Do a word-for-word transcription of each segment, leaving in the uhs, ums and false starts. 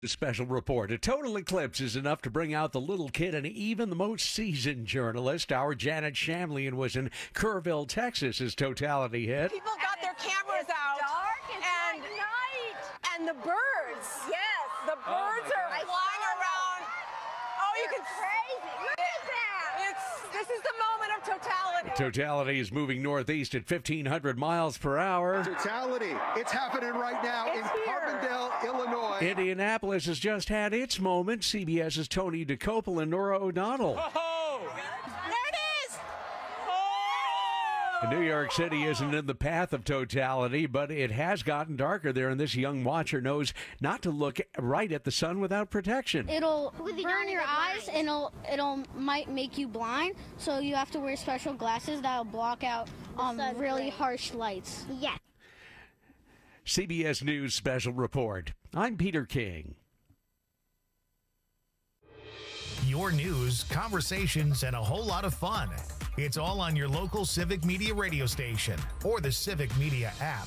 The special report. A total eclipse is enough to bring out the little kid and even the most seasoned journalist. Our Janet Shamlian was in Kerrville, Texas as totality hit. People got their cameras out. Dark, it's and like night. And the birds. Yes. The birds oh are flying around. Oh, you can crazy. Look at that. It's this is the moment of totality. Totality is moving northeast at fifteen hundred miles per hour. Totality. It's happening right now it's in here. Carbondale, Illinois. Indianapolis has just had its moment. CBS's Tony DeCopel and Nora O'Donnell. Oh, there it is. Oh! New York City isn't in the path of totality, but it has gotten darker there, and this young watcher knows not to look right at the sun without protection. It'll burn your eyes, and it'll it'll might make you blind. So you have to wear special glasses that'll block out um, really harsh lights. Yeah. C B S News Special Report. I'm Peter King. Your news, conversations, and a whole lot of fun. It's all on your local Civic Media radio station or the Civic Media app.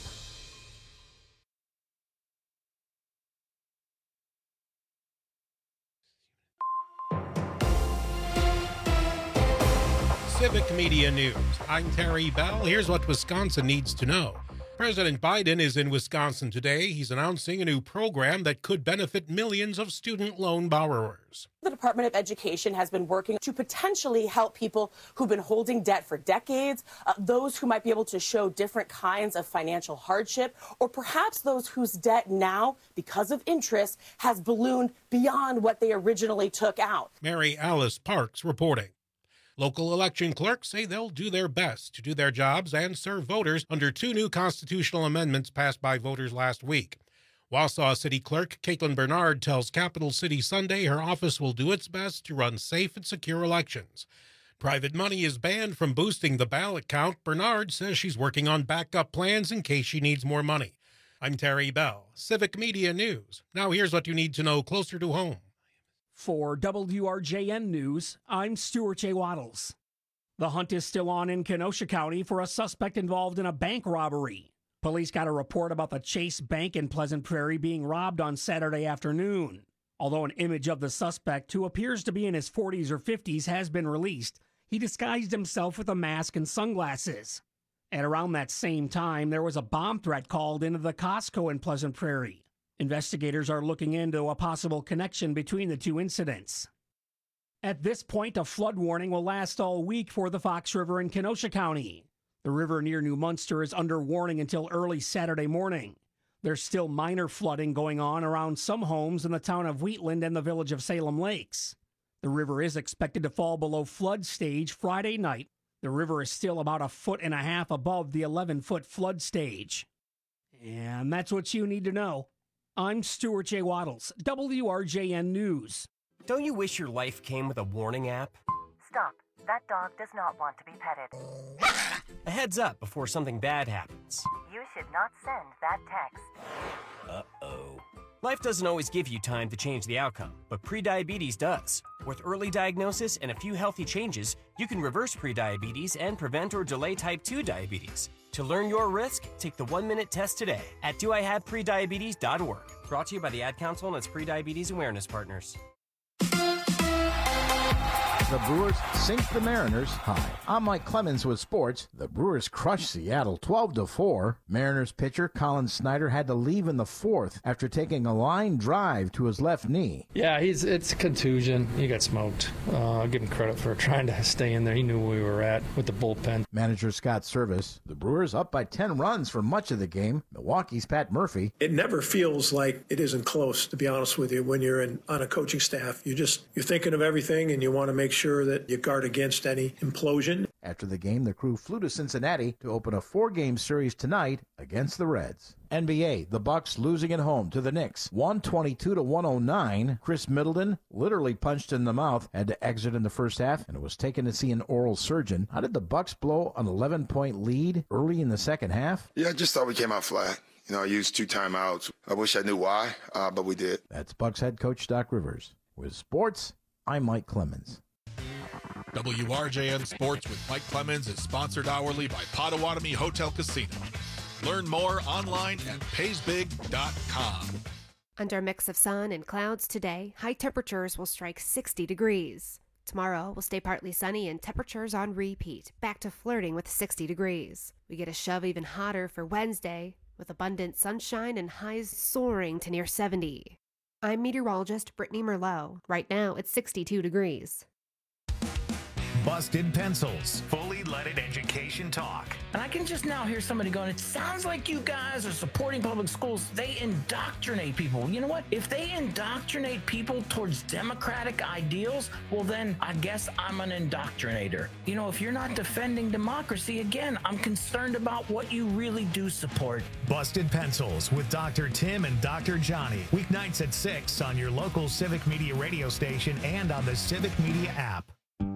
Civic Media News. I'm Terry Bell. Here's what Wisconsin needs to know. President Biden is in Wisconsin today. He's announcing a new program that could benefit millions of student loan borrowers. The Department of Education has been working to potentially help people who've been holding debt for decades, uh, those who might be able to show different kinds of financial hardship, or perhaps those whose debt now, because of interest, has ballooned beyond what they originally took out. Mary Alice Parks reporting. Local election clerks say they'll do their best to do their jobs and serve voters under two new constitutional amendments passed by voters last week. Wausau City Clerk Caitlin Bernard tells Capital City Sunday her office will do its best to run safe and secure elections. Private money is banned from boosting the ballot count. Bernard says she's working on backup plans in case she needs more money. I'm Terry Bell, Civic Media News. Now here's what you need to know closer to home. For W R J N News, I'm Stuart J. Waddles. The hunt is still on in Kenosha County for a suspect involved in a bank robbery. Police got a report about the Chase Bank in Pleasant Prairie being robbed on Saturday afternoon. Although an image of the suspect, who appears to be in his forties or fifties, has been released, he disguised himself with a mask and sunglasses. At around that same time, there was a bomb threat called into the Costco in Pleasant Prairie. Investigators are looking into a possible connection between the two incidents. At this point, a flood warning will last all week for the Fox River in Kenosha County. The river near New Munster is under warning until early Saturday morning. There's still minor flooding going on around some homes in the town of Wheatland and the village of Salem Lakes. The river is expected to fall below flood stage Friday night. The river is still about a foot and a half above the eleven-foot flood stage. And that's what you need to know. I'm Stuart J. Waddles, W R J N News. Don't you wish your life came with a warning app? Stop. That dog does not want to be petted. A heads up before something bad happens. You should not send that text. Uh-oh. Life doesn't always give you time to change the outcome, but prediabetes does. With early diagnosis and a few healthy changes, you can reverse prediabetes and prevent or delay type two diabetes. To learn your risk, take the one-minute test today at do I have prediabetes dot org. Brought to you by the Ad Council and its Prediabetes Awareness Partners. The Brewers sink the Mariners. Hi, I'm Mike Clemens with sports. The Brewers crushed Seattle twelve to four. Mariners pitcher Colin Snyder had to leave in the fourth after taking a line drive to his left knee. Yeah, he's it's a contusion. He got smoked. Uh, I'll give him credit for trying to stay in there. He knew where we were at with the bullpen. Manager Scott Service. The Brewers up by ten runs for much of the game. Milwaukee's Pat Murphy. It never feels like it isn't close, to be honest with you, when you're in, on a coaching staff. You just, you're thinking of everything and you want to make sure that you guard against any implosion. After the game, the crew flew to Cincinnati to open a four-game series tonight against the Reds. N B A, the Bucks losing at home to the Knicks, one twenty-two to one oh nine. Chris Middleton, literally punched in the mouth, had to exit in the first half and was taken to see an oral surgeon. How did the Bucks blow an eleven-point lead early in the second half? Yeah, I just thought we came out flat. You know, I used two timeouts. I wish I knew why, uh, but we did. That's Bucks head coach Doc Rivers. With sports, I'm Mike Clemens. W R J N Sports with Mike Clemens is sponsored hourly by Potawatomi Hotel Casino. Learn more online at pays big dot com. Under a mix of sun and clouds today, high temperatures will strike sixty degrees. Tomorrow will stay partly sunny and temperatures on repeat, back to flirting with sixty degrees. We get a shove even hotter for Wednesday, with abundant sunshine and highs soaring to near seventy. I'm meteorologist Brittany Merlot. Right now, it's sixty-two degrees. Busted Pencils, fully leaded education talk. And I can just now hear somebody going, it sounds like you guys are supporting public schools. They indoctrinate people. You know what? If they indoctrinate people towards democratic ideals, well, then I guess I'm an indoctrinator. You know, if you're not defending democracy, again, I'm concerned about what you really do support. Busted Pencils with Doctor Tim and Doctor Johnny. Weeknights at six on your local Civic Media radio station and on the Civic Media app.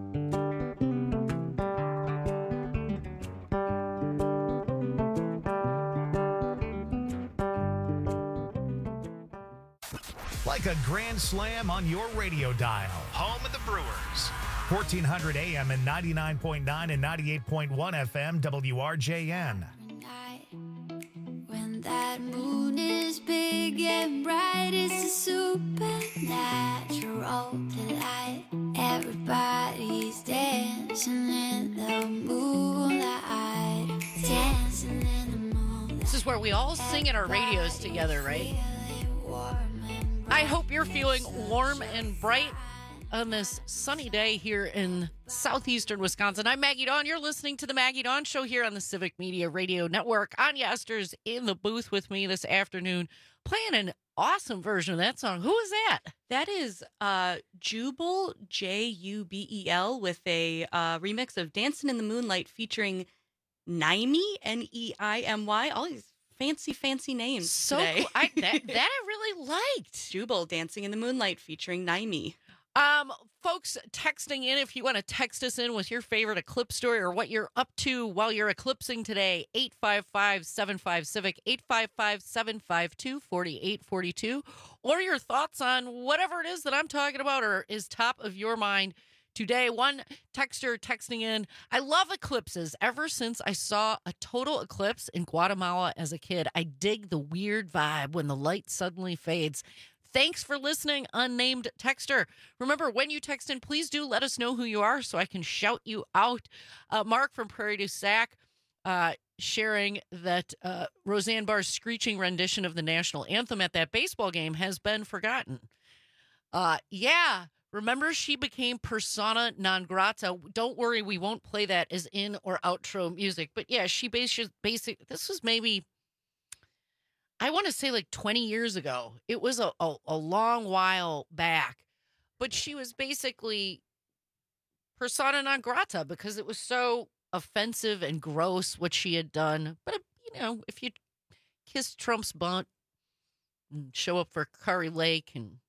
Like a grand slam on your radio dial. Home of the Brewers. fourteen hundred A M and ninety-nine point nine and ninety-eight point one F M W R J N. When that moon is big and bright, it's a supernatural delight. Everybody's dancing in the moonlight. Dancing in the moonlight. This is where we all sing at our radios together, right? I hope you're feeling warm and bright on this sunny day here in southeastern Wisconsin. I'm Maggie Dawn. You're listening to the Maggie Dawn Show here on the Civic Media Radio Network. Anya Esther's in the booth with me this afternoon, playing an awesome version of that song. Who is that? That is uh, Jubel, J U B E L, with a uh, remix of Dancing in the Moonlight featuring Neimy, N E I M Y. All these fancy, fancy names so today. Cool. I, that, that I really liked. Jubel, Dancing in the Moonlight featuring Neimy. Um, folks texting in, if you want to text us in with your favorite Eclipse story or what you're up to while you're eclipsing today, eight five five, seven five, Civic, eight five five, seven five two, four eight four two, or your thoughts on whatever it is that I'm talking about or is top of your mind today. One texter texting in, I love eclipses. Ever since I saw a total eclipse in Guatemala as a kid, I dig the weird vibe when the light suddenly fades. Thanks for listening, unnamed texter. Remember, when you text in, please do let us know who you are so I can shout you out. Uh, Mark from Prairie du Sac uh, sharing that uh, Roseanne Barr's screeching rendition of the national anthem at that baseball game has been forgotten. Uh, yeah, remember she became persona non grata. Don't worry, we won't play that as in or outro music. But yeah, she basically, basic. This was maybe, I want to say like twenty years ago. It was a, a, a long while back. But she was basically persona non grata because it was so offensive and gross what she had done. But, you know, if you kiss Trump's butt and show up for Curry Lake and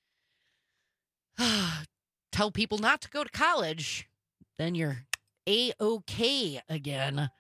tell people not to go to college, then you're A-okay again.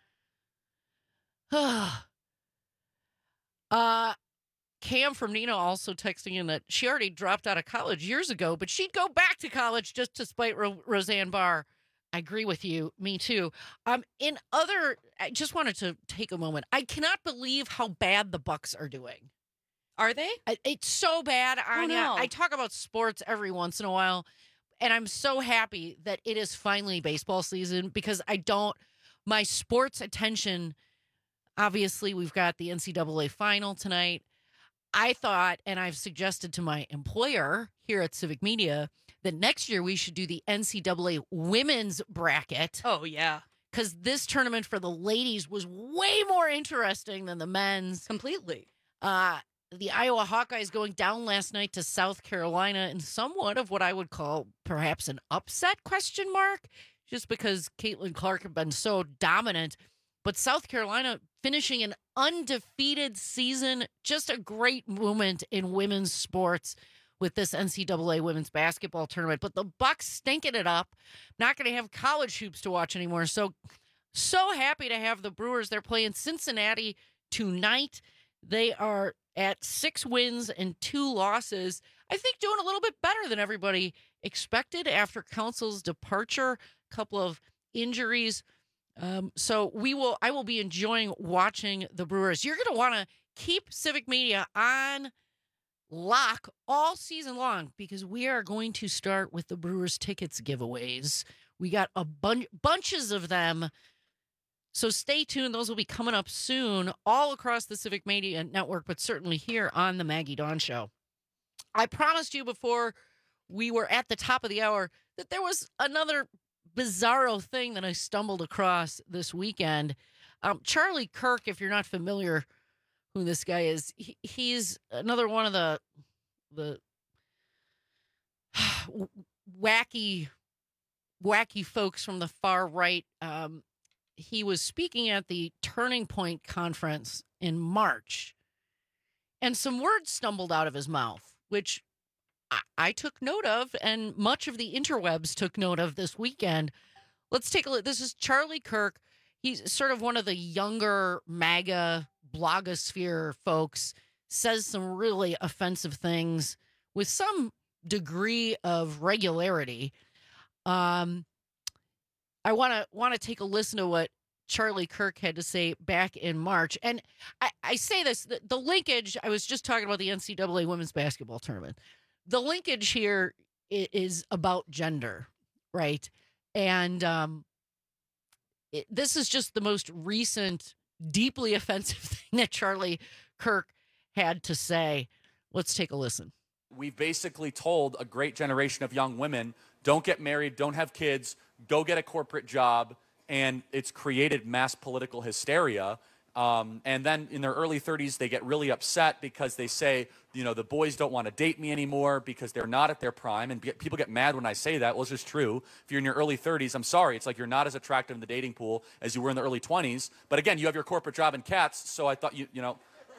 Uh, Cam from Nina also texting in that she already dropped out of college years ago, but she'd go back to college just to spite Ro- Roseanne Barr. I agree with you. Me too. Um, in other, I just wanted to take a moment. I cannot believe how bad the Bucks are doing. Are they? I, it's so bad, Anya. Oh, no. I talk about sports every once in a while, and I'm so happy that it is finally baseball season because I don't, my sports attention. Obviously, we've got the N C double A final tonight. I thought, and I've suggested to my employer here at Civic Media, that next year we should do the N C double A women's bracket. Oh, yeah. Because this tournament for the ladies was way more interesting than the men's. Completely. Uh, the Iowa Hawkeyes going down last night to South Carolina in somewhat of what I would call perhaps an upset question mark, just because Caitlin Clark had been so dominant. But South Carolina finishing an undefeated season, just a great moment in women's sports with this N C double A women's basketball tournament. But the Bucks stinking it up. Not going to have college hoops to watch anymore. So, so happy to have the Brewers. They're playing Cincinnati tonight. They are at six wins and two losses. I think doing a little bit better than everybody expected after Council's departure. A couple of injuries. Um, so we will, I will be enjoying watching the Brewers. You're going to want to keep Civic Media on lock all season long because we are going to start with the Brewers tickets giveaways. We got a bunch bunches of them. So stay tuned. Those will be coming up soon all across the Civic Media Network, but certainly here on the Maggie Dawn Show. I promised you before we were at the top of the hour that there was another bizarro thing that I stumbled across this weekend. Um, Charlie Kirk, if you're not familiar who this guy is, he, he's another one of the the wacky, wacky folks from the far right. Um, he was speaking at the Turning Point Conference in March, and some words stumbled out of his mouth, which I, I took note of, and much of the interwebs took note of this weekend. Let's take a look. This is Charlie Kirk. He's sort of one of the younger MAGA blogosphere folks, says some really offensive things with some degree of regularity. Um, I want to want to take a listen to what Charlie Kirk had to say back in March. And I, I say this, the, the linkage, I was just talking about the N C double A women's basketball tournament. The linkage here is about gender, right? And um, it, this is just the most recent, deeply offensive thing that Charlie Kirk had to say. Let's take a listen. We've basically told a great generation of young women, don't get married, don't have kids, go get a corporate job, and it's created mass political hysteria. Um, and then in their early thirties, they get really upset because they say, you know, the boys don't want to date me anymore because they're not at their prime. And people get mad when I say that. Well, it's just true. If you're in your early thirties, I'm sorry. It's like you're not as attractive in the dating pool as you were in the early twenties. But again, you have your corporate job and cats, so I thought, you, you know.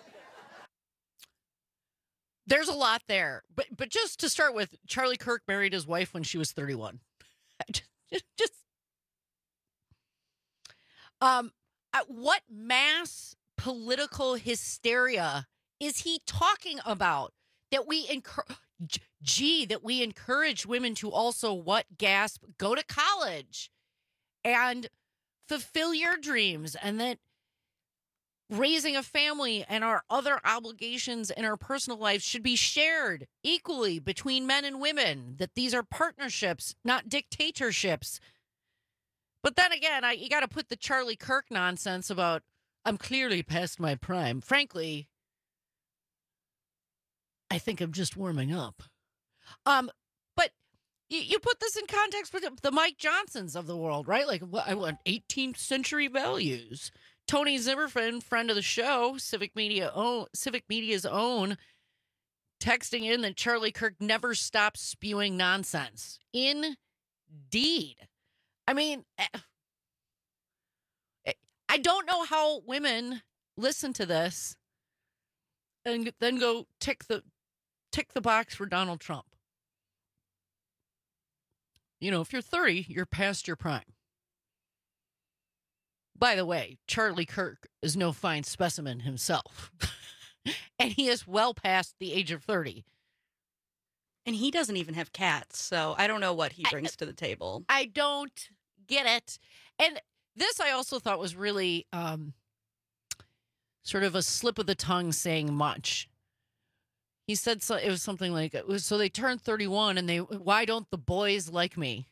There's a lot there. But but just to start with, Charlie Kirk married his wife when she was thirty-one. just, just, just um, what mass political hysteria is he talking about? That we encourage, gee, that we encourage women to also what, gasp, go to college and fulfill your dreams, and that raising a family and our other obligations in our personal lives should be shared equally between men and women, that these are partnerships, not dictatorships. But then again, I, you got to put the Charlie Kirk nonsense about, I'm clearly past my prime. Frankly, I think I'm just warming up. Um, but you, you put this in context with the, the Mike Johnsons of the world, right? Like, well, I want eighteenth century values. Tony Zimmerman, friend of the show, Civic Media own, Civic Media's own, texting in that Charlie Kirk never stops spewing nonsense. Indeed. I mean, I don't know how women listen to this and then go tick the tick the box for Donald Trump. You know, if you're thirty, you're past your prime. By the way, Charlie Kirk is no fine specimen himself. And he is well past the age of thirty. And he doesn't even have cats, so I don't know what he brings I, to the table. I don't get it. And this I also thought was really um, sort of a slip of the tongue saying much. He said so, it was something like, it was, so they turned thirty-one and they, why don't the boys like me?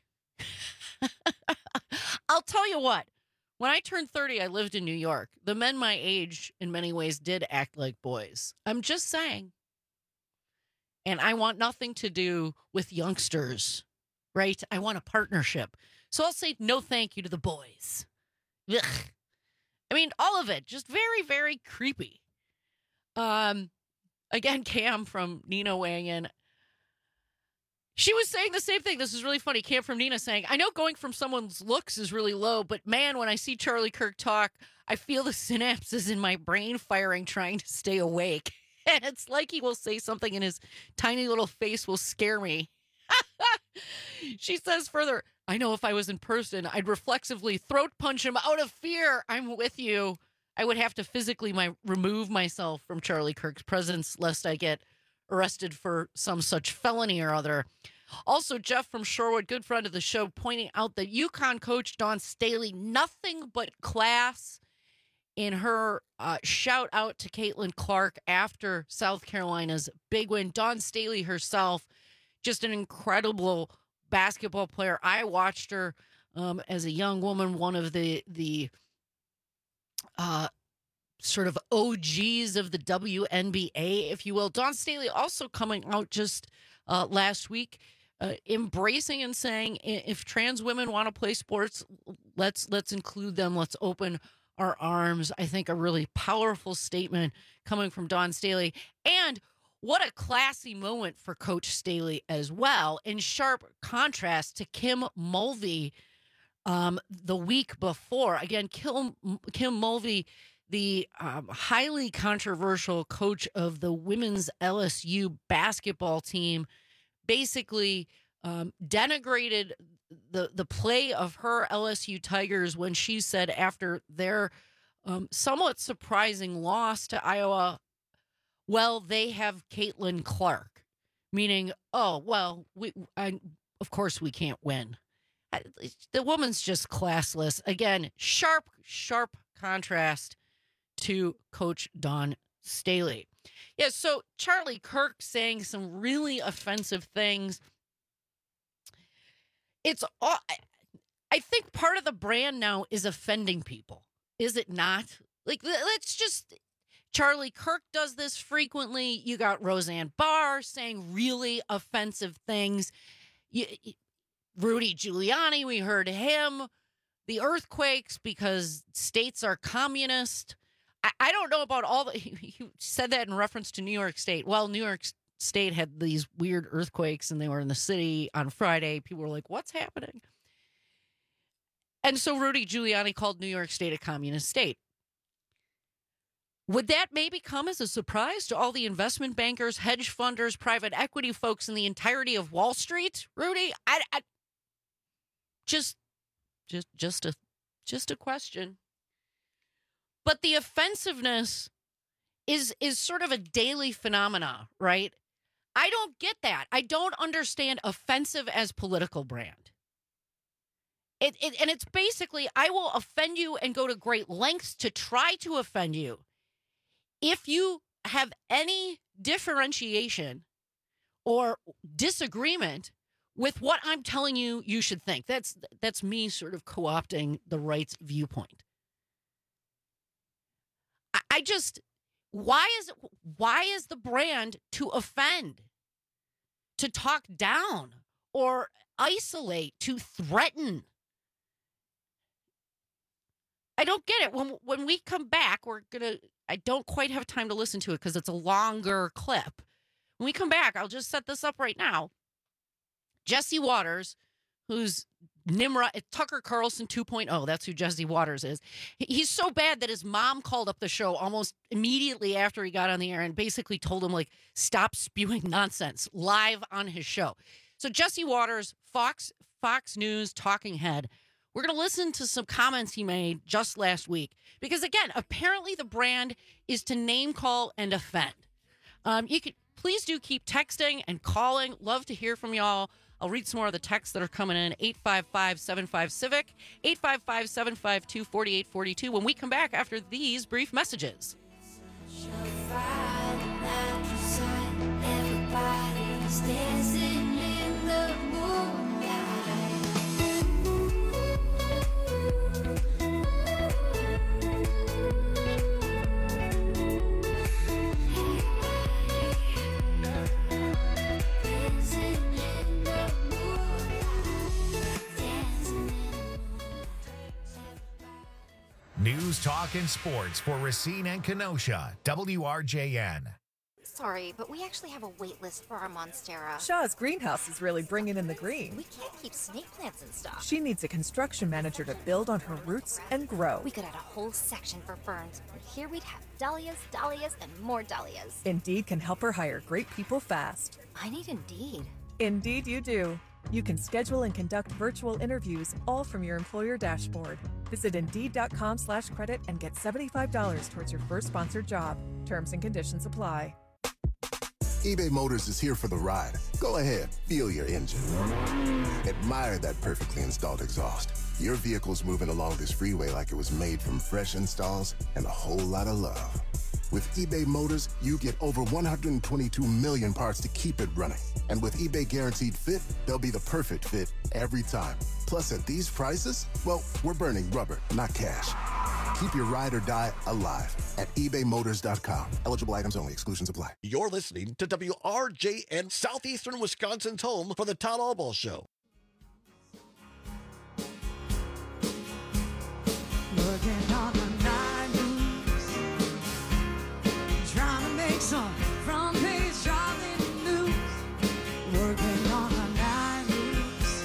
I'll tell you what, when I turned thirty, I lived in New York. The men my age in many ways did act like boys. I'm just saying. And I want nothing to do with youngsters, right? I want a partnership. So I'll say no thank you to the boys. Ugh. I mean, all of it, just very, very creepy. Um, again, Cam from Nina weighing in. She was saying the same thing. This is really funny. Cam from Nina saying, I know going from someone's looks is really low, but man, when I see Charlie Kirk talk, I feel the synapses in my brain firing, trying to stay awake. And it's like he will say something and his tiny little face will scare me. She says further, I know if I was in person, I'd reflexively throat punch him out of fear. I'm with you. I would have to physically my, remove myself from Charlie Kirk's presence lest I get arrested for some such felony or other. Also, Jeff from Shorewood, good friend of the show, pointing out that UConn coach Dawn Staley, nothing but class in her uh, shout out to Caitlin Clark after South Carolina's big win. Dawn Staley herself, just an incredible basketball player. I watched her um, as a young woman, one of the the uh, sort of O Gs of the W N B A, if you will. Dawn Staley also coming out just uh, last week, uh, embracing and saying, if trans women want to play sports, let's let's include them. Let's open our arms. I think a really powerful statement coming from Dawn Staley. And what a classy moment for Coach Staley as well, in sharp contrast to Kim Mulvey um, the week before. Again, Kim, Kim Mulvey, the um, highly controversial coach of the women's L S U basketball team, basically um, denigrated the the play of her L S U Tigers when she said after their um, somewhat surprising loss to Iowa, well, they have Caitlin Clark, meaning, oh, well, we, I, of course we can't win. I, the woman's just classless. Again, sharp, sharp contrast to Coach Dawn Staley. Yeah, so Charlie Kirk saying some really offensive things. It's all, I think part of the brand now is offending people. Is it not? Like, let's just, Charlie Kirk does this frequently. You got Roseanne Barr saying really offensive things. You, Rudy Giuliani, we heard him. The earthquakes because states are communist. I, I don't know about all the, he, he said that in reference to New York State. Well, New York State had these weird earthquakes and they were in the city on Friday. People were like, what's happening? And so Rudy Giuliani called New York State a communist state. Would that maybe come as a surprise to all the investment bankers, hedge funders, private equity folks in the entirety of Wall Street, Rudy? I, I just, just, just a, just a question. But the offensiveness is is sort of a daily phenomena, right? I don't get that. I don't understand offensive as political brand. It, it and it's basically, I will offend you and go to great lengths to try to offend you. If you have any differentiation or disagreement with what I'm telling you you should think, that's that's me sort of co-opting the right's viewpoint. I, I just, why is why is the brand to offend, to talk down or isolate, to threaten? I don't get it. When when we come back, we're gonna. I don't quite have time to listen to it because it's a longer clip. When we come back, I'll just set this up right now. Jesse Waters, who's Nimrod, Tucker Carlson two point oh. That's who Jesse Waters is. He's so bad that his mom called up the show almost immediately after he got on the air and basically told him, like, stop spewing nonsense live on his show. So Jesse Waters, Fox Fox News talking head. We're going to listen to some comments he made just last week. Because, again, apparently the brand is to name call and offend. Um, you could please do keep texting and calling. Love to hear from y'all. I'll read some more of the texts that are coming in. eight five five, seven five, civic, eight five five, seven five two, four eight four two when we come back after these brief messages. Everybody's dancing in the moonlight. News, talk, and sports for Racine and Kenosha. W R J N. Sorry, but we actually have a wait list for our Monstera. Shaw's greenhouse is really bringing in the green. We can't keep snake plants in stock. She needs a construction manager to build on her roots and grow. We could add a whole section for ferns, and here we'd have dahlias, dahlias, and more dahlias. Indeed can help her hire great people fast. I need Indeed. Indeed you do. You can schedule and conduct virtual interviews all from your employer dashboard. Visit Indeed.com slash credit and get seventy-five dollars towards your first sponsored job. Terms and conditions apply. eBay Motors is here for the ride. Go ahead, feel your engine. Admire that perfectly installed exhaust. Your vehicle's moving along this freeway like it was made from fresh installs and a whole lot of love. With eBay Motors, you get over one hundred twenty-two million parts to keep it running. And with eBay Guaranteed Fit, they'll be the perfect fit every time. Plus, at these prices, well, we're burning rubber, not cash. Keep your ride or die alive at ebay motors dot com. Eligible items only. Exclusions apply. You're listening to W R J N, Southeastern Wisconsin's home for the Todd Albaugh Show. Working on the night moves, trying to make some front page Charlie news. Working on the night moves.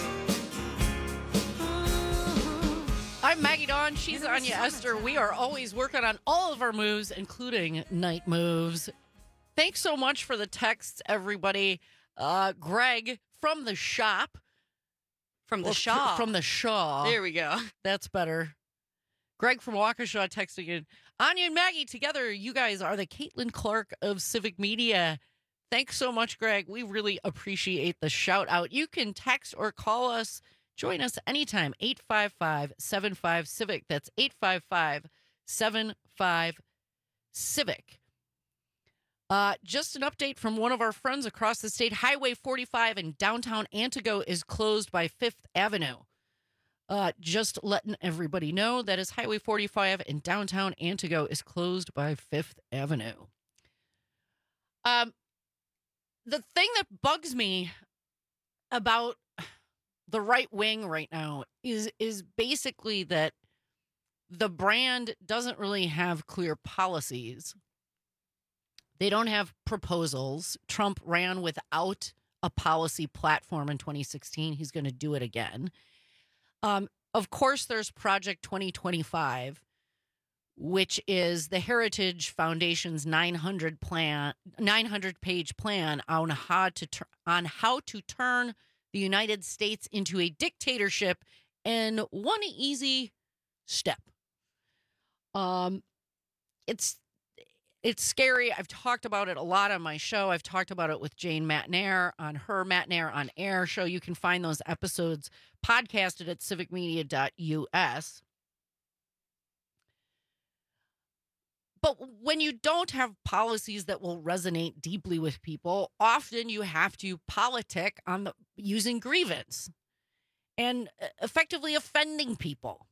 I'm Maggie Dawn. She's Anya Esther. We are always working on all of our moves, including night moves. Thanks so much for the texts, everybody. Uh, Greg from the shop. From the Well, Shaw. From the Shaw. There we go. That's better. Greg from Waukesha texting in. Anya and Maggie, together, you guys are the Caitlin Clark of Civic Media. Thanks so much, Greg. We really appreciate the shout out. You can text or call us. Join us anytime. eight five five, seven five, CIVIC. That's eight five five, seven five, CIVIC. Uh, just an update from one of our friends across the state. Highway forty-five in downtown Antigo is closed by Fifth Avenue. Uh, just letting everybody know that is Highway forty-five in downtown Antigo is closed by Fifth Avenue. Um, the thing that bugs me about the right wing right now is is basically that the brand doesn't really have clear policies. They don't have proposals. Trump ran without a policy platform in twenty sixteen. He's going to do it again. Um, of course, there's Project twenty twenty-five, which is the Heritage Foundation's nine hundred plan, nine hundred page plan on how to tur- on how to turn the United States into a dictatorship in one easy step. Um, it's it's scary. I've talked about it a lot on my show. I've talked about it with Jane Matnair on her Matnair on Air show. You can find those episodes podcasted at civic media dot U S. But when you don't have policies that will resonate deeply with people, often you have to politic on the using grievance and effectively offending people.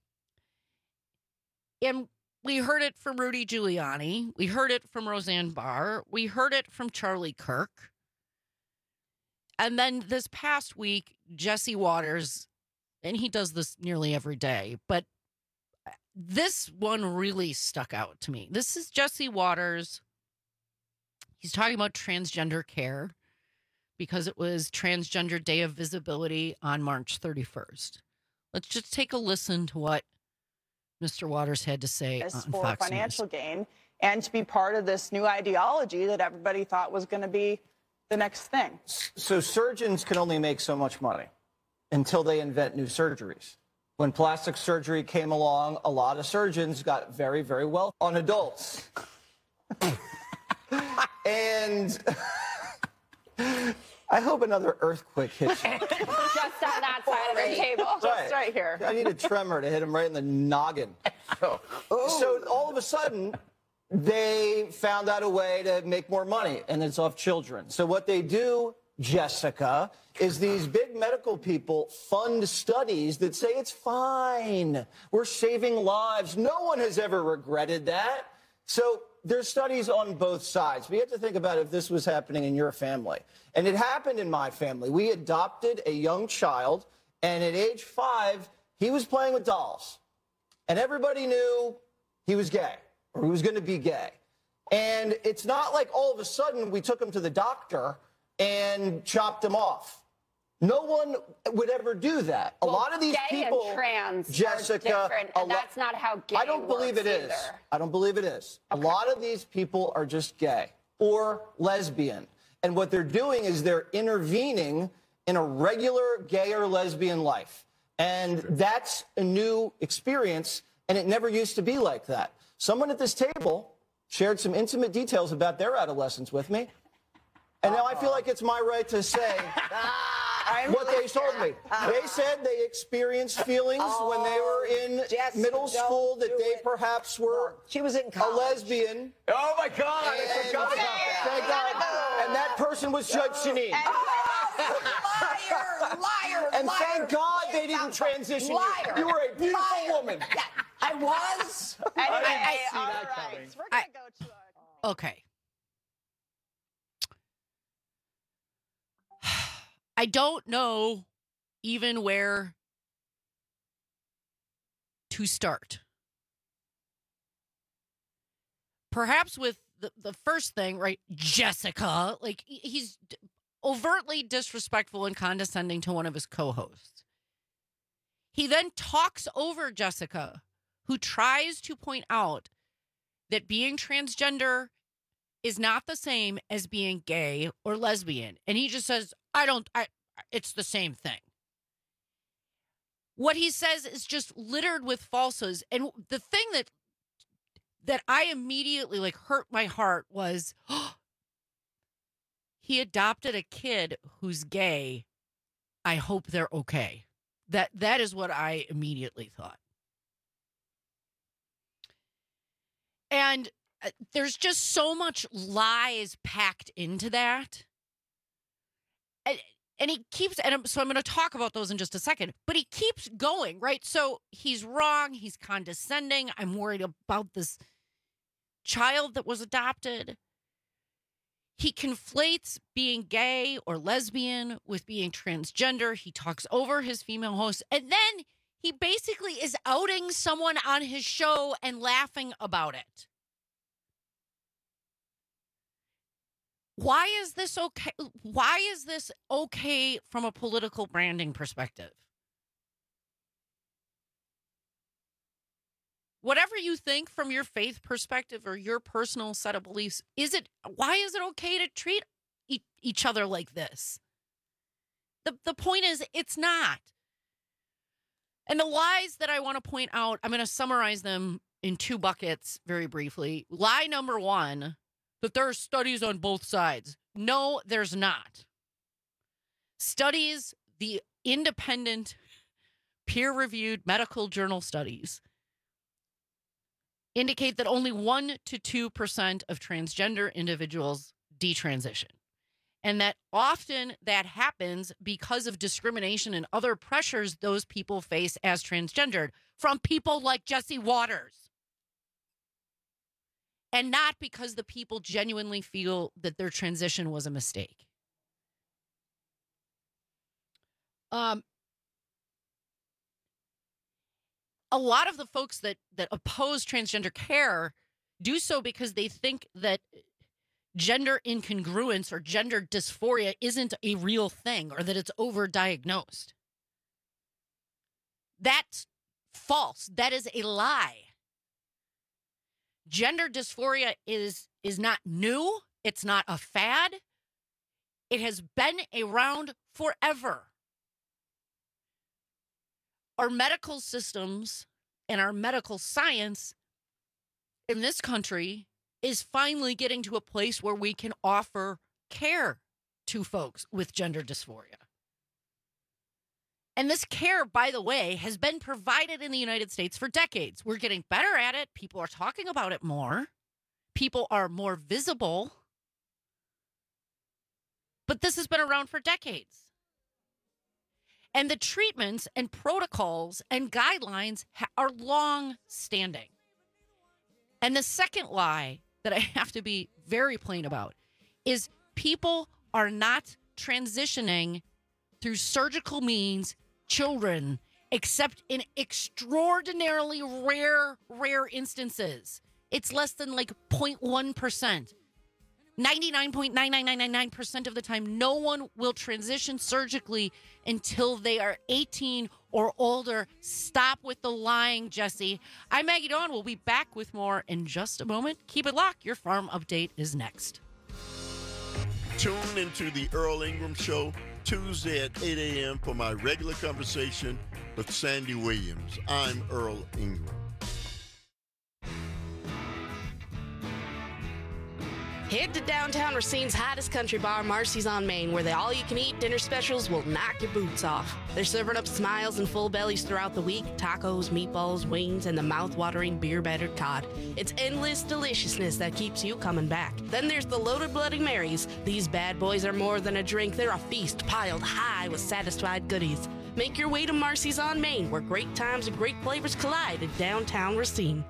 And we heard it from Rudy Giuliani. We heard it from Roseanne Barr. We heard it from Charlie Kirk. And then this past week, Jesse Waters, and he does this nearly every day, but this one really stuck out to me. This is Jesse Waters. He's talking about transgender care because it was Transgender Day of Visibility on March thirty-first. Let's just take a listen to what Mister Waters had to say on for Fox financial News. gain and to be part of this new ideology that everybody thought was going to be the next thing. So surgeons can only make so much money until they invent new surgeries. When plastic surgery came along, a lot of surgeons got very, very well on adults. And I hope another earthquake hits you. Just on that side of the table. Just right here. I need a tremor to hit him right in the noggin. So all of a sudden, they found out a way to make more money, and it's off children. So what they do, Jessica, is these big medical people fund studies that say it's fine. We're saving lives. No one has ever regretted that. So there's studies on both sides. We have to think about if this was happening in your family. And it happened in my family. We adopted a young child, and at age five, he was playing with dolls. And everybody knew he was gay, or he was going to be gay. And it's not like all of a sudden we took him to the doctor and chopped him off. No one would ever do that. A Well, lot of these gay people, and trans Jessica, are different, a and lo- that's not how gay I don't believe it works is. either. I don't believe it is. A lot of these people are just gay or lesbian. And what they're doing is they're intervening in a regular gay or lesbian life. And that's a new experience, and it never used to be like that. Someone at this table shared some intimate details about their adolescence with me. And now I feel like it's my right to say what they told me. They said they experienced feelings Oh, when they were in Jess, middle don't school that do they it. perhaps were She was in a college. lesbian. Oh my God! I And, forgot about that. thank God. And that person was Judge Janine. Liar! Liar! And liar, thank God they didn't liar, transition liar, you. You were a beautiful liar. woman. Yeah, I was. Anyway, I see all that right. coming. We're going to go to a... Okay. I don't know even where to start. Perhaps with the, the first thing, right? Jessica, like he's overtly disrespectful and condescending to one of his co-hosts. He then talks over Jessica, who tries to point out that being transgender is not the same as being gay or lesbian. And he just says, I don't, I, it's the same thing. What he says is just littered with falsehoods. And the thing that, that I immediately like hurt my heart was oh, he adopted a kid who's gay. I hope they're okay. That, that is what I immediately thought. And there's just so much lies packed into that. And, and he keeps, and I'm, so I'm going to talk about those in just a second, but he keeps going, right? So he's wrong. He's condescending. I'm worried about this child that was adopted. He conflates being gay or lesbian with being transgender. He talks over his female host. And then he basically is outing someone on his show and laughing about it. Why is this okay? Why is this okay from a political branding perspective? Whatever you think from your faith perspective or your personal set of beliefs, is it, why is it okay to treat e- each other like this? The, the point is, it's not. And the lies that I want to point out, I'm going to summarize them in two buckets very briefly. Lie number one, that there are studies on both sides. No, there's not. Studies, the independent, peer-reviewed medical journal studies, indicate that only one to two percent of transgender individuals detransition. And that often that happens because of discrimination and other pressures those people face as transgendered from people like Jesse Waters. And not because the people genuinely feel that their transition was a mistake. Um, a lot of the folks that, that oppose transgender care do so because they think that gender incongruence or gender dysphoria isn't a real thing or that it's overdiagnosed. That's false. That is a lie. Gender dysphoria is is not new. It's not a fad. It has been around forever. Our medical systems and our medical science in this country is finally getting to a place where we can offer care to folks with gender dysphoria. And this care, by the way, has been provided in the United States for decades. We're getting better at it. People are talking about it more. People are more visible. But this has been around for decades. And the treatments and protocols and guidelines ha- are long-standing. And the second lie that I have to be very plain about is people are not transitioning through surgical means children, except in extraordinarily rare, rare instances. It's less than like zero point one percent. ninety-nine point nine nine nine nine nine percent of the time, no one will transition surgically until they are eighteen or older. Stop with the lying, Jesse. I'm Maggie Dawn. We'll be back with more in just a moment. Keep it locked. Your farm update is next. Tune into the Earl Ingram Show Tuesday at eight a.m. for my regular conversation with Sandy Williams. I'm Earl Ingram. Head to downtown Racine's hottest country bar, Marcy's on Main, where the all-you-can-eat dinner specials will knock your boots off. They're serving up smiles and full bellies throughout the week, tacos, meatballs, wings, and the mouth-watering beer-battered cod. It's endless deliciousness that keeps you coming back. Then there's the Loaded Bloody Marys. These bad boys are more than a drink. They're a feast piled high with satisfied goodies. Make your way to Marcy's on Main, where great times and great flavors collide in downtown Racine.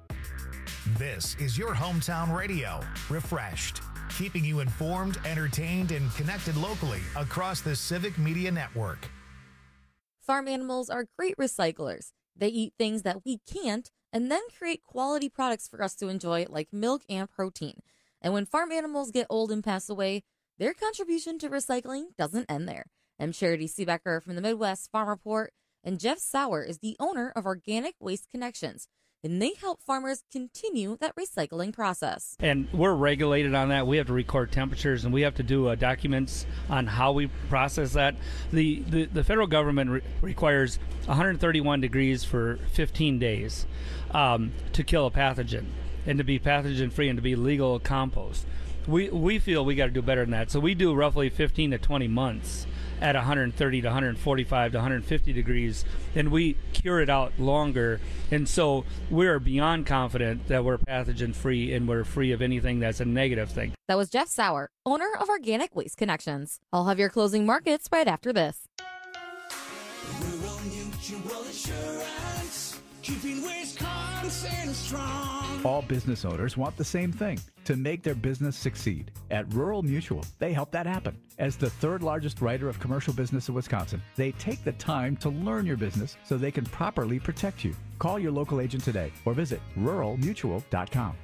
This is your hometown radio, Refreshed, keeping you informed, entertained, and connected locally across the Civic Media Network. Farm animals are great recyclers. They eat things that we can't and then create quality products for us to enjoy, like milk and protein. And when farm animals get old and pass away, their contribution to recycling doesn't end there. I'm Charity Seebecker from the Midwest Farm Report, and Jeff Sauer is the owner of Organic Waste Connections, and they help farmers continue that recycling process. And we're regulated on that. We have to record temperatures, and we have to do uh, documents on how we process that. The the, the federal government re- requires one hundred thirty-one degrees for fifteen days um, to kill a pathogen, and to be pathogen-free and to be legal compost. We we feel we got to do better than that. So we do roughly fifteen to twenty months at one hundred thirty to one hundred forty-five to one hundred fifty degrees, and we cure it out longer. And so we're beyond confident that we're pathogen free and we're free of anything that's a negative thing. That was Jeff Sauer, owner of Organic Waste Connections. I'll have your closing markets right after this. Rural Mutual Insurance, keeping Wisconsin strong. All business owners want the same thing, to make their business succeed. At Rural Mutual, they help that happen. As the third largest writer of commercial business in Wisconsin, they take the time to learn your business so they can properly protect you. Call your local agent today or visit rural mutual dot com.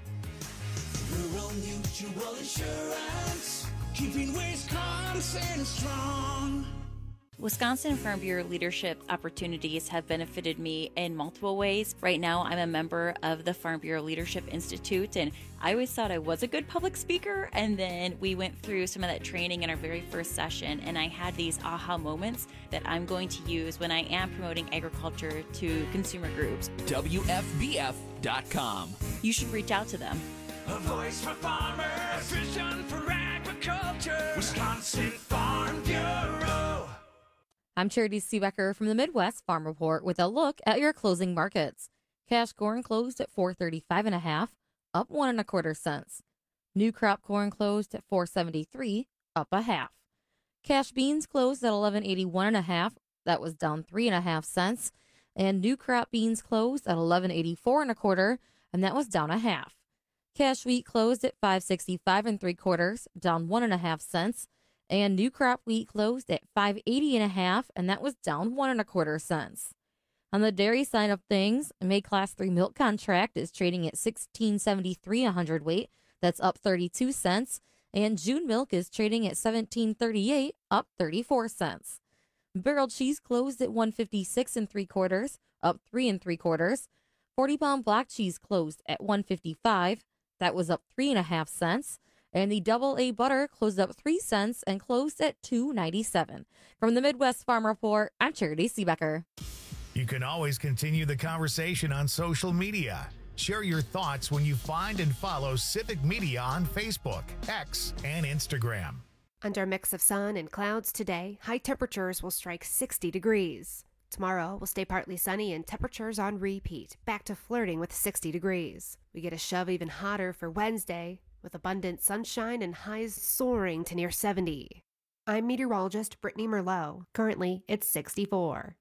Rural Mutual Insurance, keeping Wisconsin strong. Wisconsin Farm Bureau leadership opportunities have benefited me in multiple ways. Right now, I'm a member of the Farm Bureau Leadership Institute, and I always thought I was a good public speaker. And then we went through some of that training in our very first session, and I had these aha moments that I'm going to use when I am promoting agriculture to consumer groups. W F B F dot com. You should reach out to them. A voice for farmers, a vision for agriculture. Wisconsin Farm Bureau. I'm Charity Seebecker from the Midwest Farm Report with a look at your closing markets. Cash corn closed at four thirty-five and a half, up one and a quarter cents. New crop corn closed at four seventy-three, up a half. Cash beans closed at eleven eighty-one and a half, that was down three and a half cents. And new crop beans closed at eleven eighty-four and a quarter, and that was down a half. Cash wheat closed at five sixty-five and three quarters, down one and a half cents. And new crop wheat closed at five eighty and a half, and that was down one and a quarter cents. On the dairy side of things, May Class three milk contract is trading at sixteen seventy-three a hundredweight, that's up thirty-two cents, and June milk is trading at seventeen thirty-eight, up thirty-four cents. Barrel cheese closed at one fifty-six and three quarters, up three and three quarters. forty pound block cheese closed at one fifty-five, that was up three and a half cents. And the double A butter closed up three cents and closed at two ninety-seven. From the Midwest Farm Report, I'm Charity Seebecker. You can always continue the conversation on social media. Share your thoughts when you find and follow Civic Media on Facebook, X, and Instagram. Under a mix of sun and clouds today, high temperatures will strike sixty degrees. Tomorrow will stay partly sunny and temperatures on repeat, back to flirting with sixty degrees. We get a shove even hotter for Wednesday, with abundant sunshine and highs soaring to near seventy. I'm meteorologist Brittany Merlot. Currently, it's sixty-four.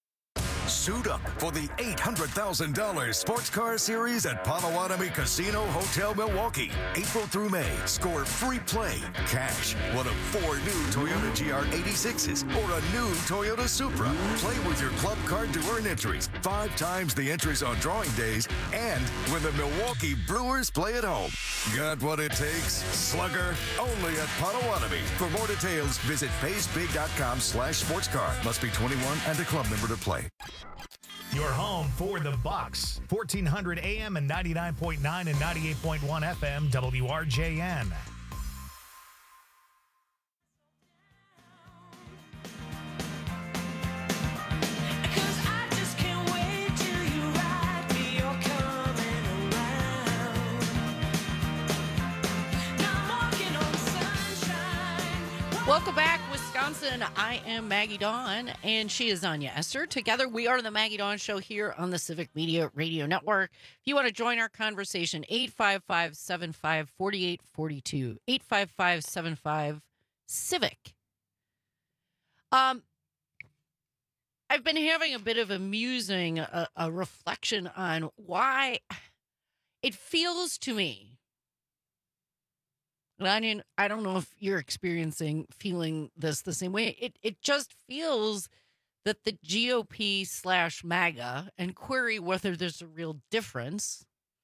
Suit up for the eight hundred thousand dollars Sports Car Series at Potawatomi Casino Hotel Milwaukee. April through May, score free play, cash, one of four new Toyota G R eighty-sixes or a new Toyota Supra. Play with your club card to earn entries, five times the entries on drawing days, and when the Milwaukee Brewers play at home. Got what it takes? Slugger, only at Potawatomi. For more details, visit paysbig.com slash sports car. Must be twenty-one and a club member to play. Your home for the Bucks. fourteen hundred A M and ninety-nine point nine and ninety-eight point one F M W R J N. No more Wisconsin. I am Maggie Dawn, and she is Anya Esser. Together, we are the Maggie Dawn Show here on the Civic Media Radio Network. If you want to join our conversation, eight five five, seven five four eight four two, eight five five, seven five, CIVIC. Um, I've been having a bit of a musing, a, a reflection on why it feels to me. And I mean, I don't know if you're experiencing, feeling this the same way. It it just feels that the G O P slash MAGA, and query whether there's a real difference,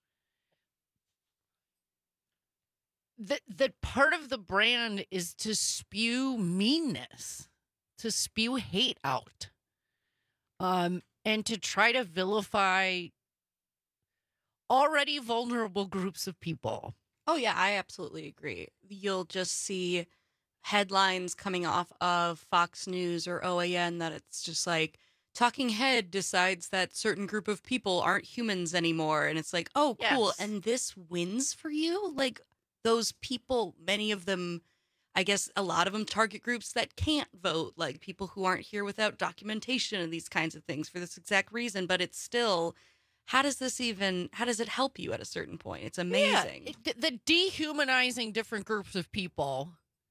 that that part of the brand is to spew meanness, to spew hate out, um, and to try to vilify already vulnerable groups of people. Oh, yeah, I absolutely agree. You'll just see headlines coming off of Fox News or O A N that it's just like, Talking Head decides that certain group of people aren't humans anymore. And it's like, oh, cool. Yes. And this wins for you? Like, those people, many of them, I guess a lot of them target groups that can't vote, like people who aren't here without documentation and these kinds of things for this exact reason. But it's still... How does this even, how does it help you at a certain point? It's amazing. Yeah, it, the dehumanizing different groups of people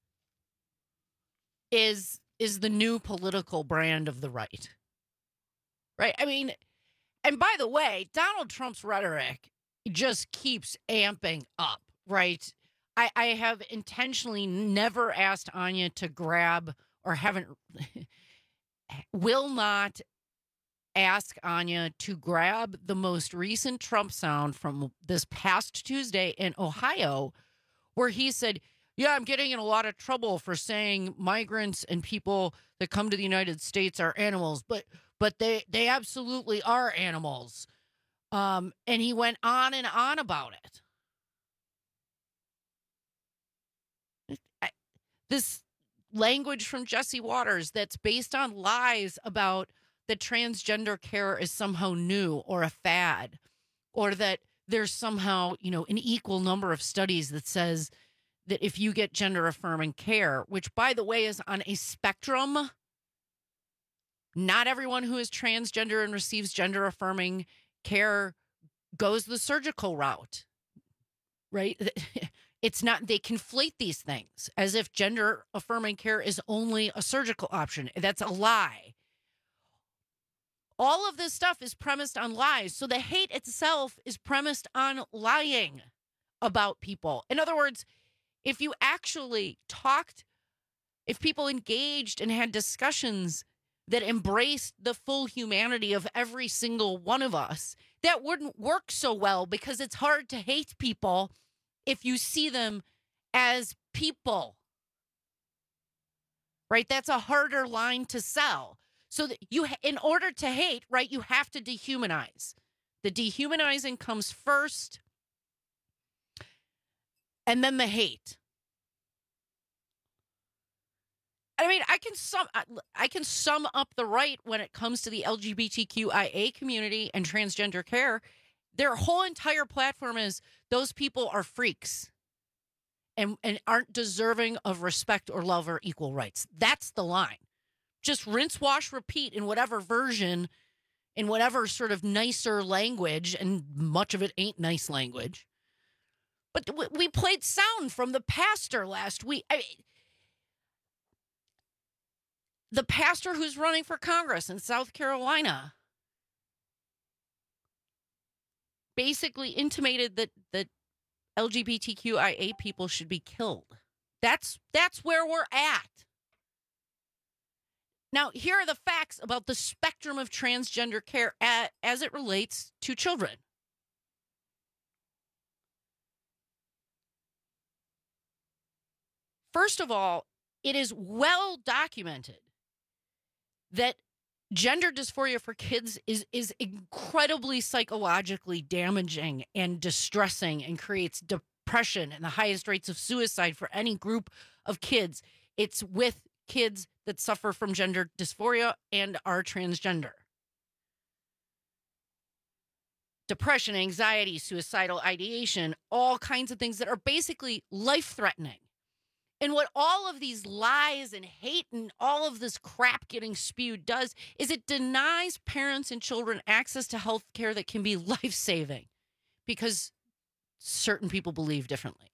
is is the new political brand of the right. Right? I mean, and by the way, Donald Trump's rhetoric just keeps amping up, right? I, I have intentionally never asked Anya to grab or haven't, will not ask Anya to grab the most recent Trump sound from this past Tuesday in Ohio, where he said, yeah, I'm getting in a lot of trouble for saying migrants and people that come to the United States are animals, but but they, they absolutely are animals. Um, and he went on and on about it. I, this language from Jesse Waters that's based on lies about that transgender care is somehow new or a fad, or that there's somehow, you know, an equal number of studies that says that if you get gender affirming care, which by the way is on a spectrum, not everyone who is transgender and receives gender affirming care goes the surgical route, right? It's not, they conflate these things as if gender affirming care is only a surgical option. That's a lie. All of this stuff is premised on lies. So the hate itself is premised on lying about people. In other words, if you actually talked, if people engaged and had discussions that embraced the full humanity of every single one of us, that wouldn't work so well, because it's hard to hate people if you see them as people. Right? That's a harder line to sell. So that you, in order to hate, right, you have to dehumanize. The dehumanizing comes first, and then the hate. I mean, I can sum I can sum up the right when it comes to the L G B T Q I A community and transgender care. Their whole entire platform is those people are freaks and, and aren't deserving of respect or love or equal rights. That's the line. Just rinse, wash, repeat in whatever version, in whatever sort of nicer language, and much of it ain't nice language. But we played sound from the pastor last week. I mean, the pastor who's running for Congress in South Carolina basically intimated that, that L G B T Q I A people should be killed. That's that's where we're at. Now, here are the facts about the spectrum of transgender care at, as it relates to children. First of all, it is well documented that gender dysphoria for kids is, is incredibly psychologically damaging and distressing and creates depression and the highest rates of suicide for any group of kids. It's with kids that suffer from gender dysphoria and are transgender. Depression, anxiety, suicidal ideation, all kinds of things that are basically life-threatening. And what all of these lies and hate and all of this crap getting spewed does is it denies parents and children access to health care that can be life-saving because certain people believe differently.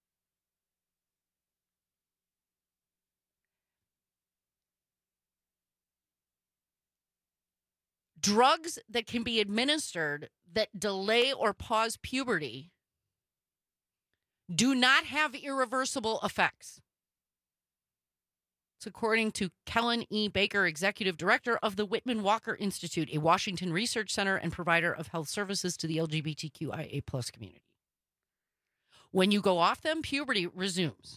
Drugs that can be administered that delay or pause puberty do not have irreversible effects. It's according to Kellen E. Baker, Executive Director of the Whitman Walker Institute, a Washington research center and provider of health services to the L G B T Q I A plus community. When you go off them, puberty resumes.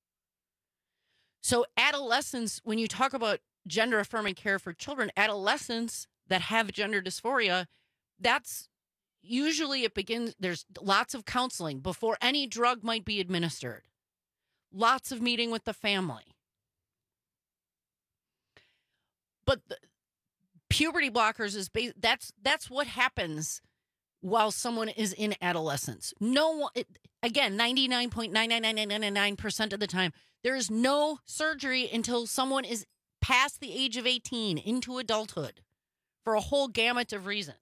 So adolescents, when you talk about gender-affirming care for children, adolescents that have gender dysphoria, that's usually it begins, there's lots of counseling before any drug might be administered. Lots of meeting with the family. But the puberty blockers is ba- that's that's what happens while someone is in adolescence. No one, it, again, ninety-nine point nine nine nine nine nine nine percent of the time, there is no surgery until someone is past the age of eighteen into adulthood for a whole gamut of reasons.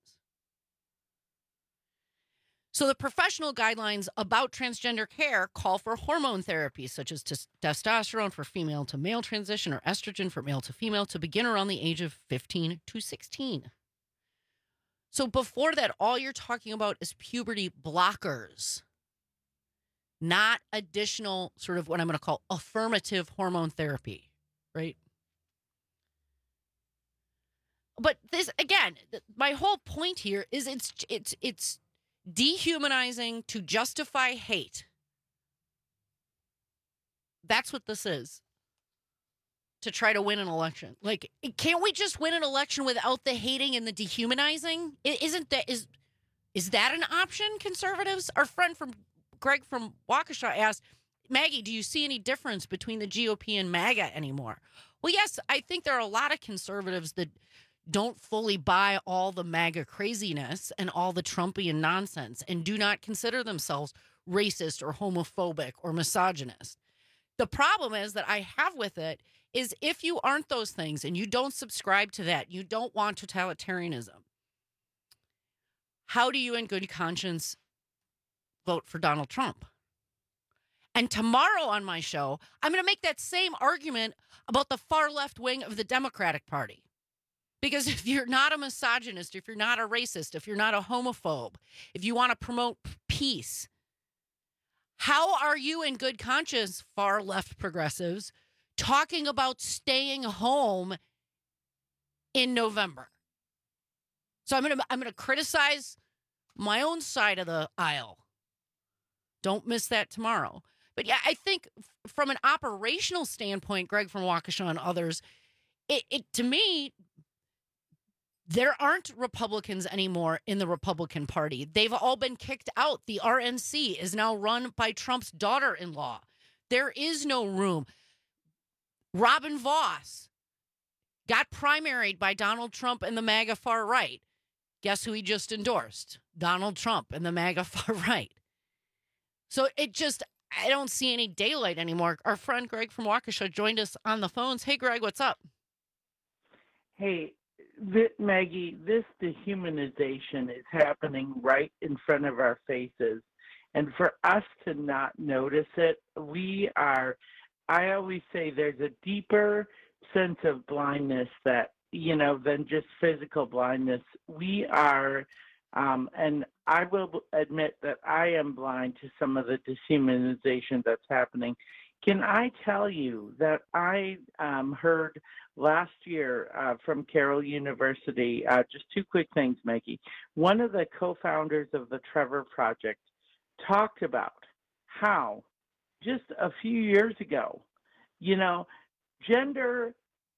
So the professional guidelines about transgender care call for hormone therapy, such as tes- testosterone for female to male transition or estrogen for male to female, to begin around the age of fifteen to sixteen. So before that, all you're talking about is puberty blockers, not additional sort of what I'm going to call affirmative hormone therapy, right? But this, again, my whole point here is it's it's it's dehumanizing to justify hate. That's what this is. To try to win an election. Like, can't we just win an election without the hating and the dehumanizing? Isn't that, is, is that an option, conservatives? Our friend from Greg from Waukesha asked, Maggie, do you see any difference between the G O P and MAGA anymore? Well, yes, I think there are a lot of conservatives that don't fully buy all the MAGA craziness and all the Trumpian nonsense and do not consider themselves racist or homophobic or misogynist. The problem is that I have with it is if you aren't those things and you don't subscribe to that, you don't want totalitarianism, how do you in good conscience vote for Donald Trump? And tomorrow on my show, I'm going to make that same argument about the far left wing of the Democratic Party. Because if you're not a misogynist, if you're not a racist, if you're not a homophobe, if you want to promote peace, how are you in good conscience, far left progressives, talking about staying home in November? So I'm going to I'm going to criticize my own side of the aisle. Don't miss that tomorrow. But yeah, I think from an operational standpoint, Greg from Waukesha and others, it, it to me, there aren't Republicans anymore in the Republican Party. They've all been kicked out. The R N C is now run by Trump's daughter-in-law. There is no room. Robin Vos got primaried by Donald Trump and the MAGA far right. Guess who he just endorsed? Donald Trump and the MAGA far right. So it just, I don't see any daylight anymore. Our friend Greg from Waukesha joined us on the phones. Hey, Greg, what's up? Hey, Th- Maggie, this dehumanization is happening right in front of our faces. And for us to not notice it, we are, I always say there's a deeper sense of blindness that, you know, than just physical blindness. We are, um, and I will admit that I am blind to some of the dehumanization that's happening. Can I tell you that I um, heard last year uh, from Carroll University, uh, just two quick things, Maggie. One of the co-founders of the Trevor Project talked about how just a few years ago, you know, gender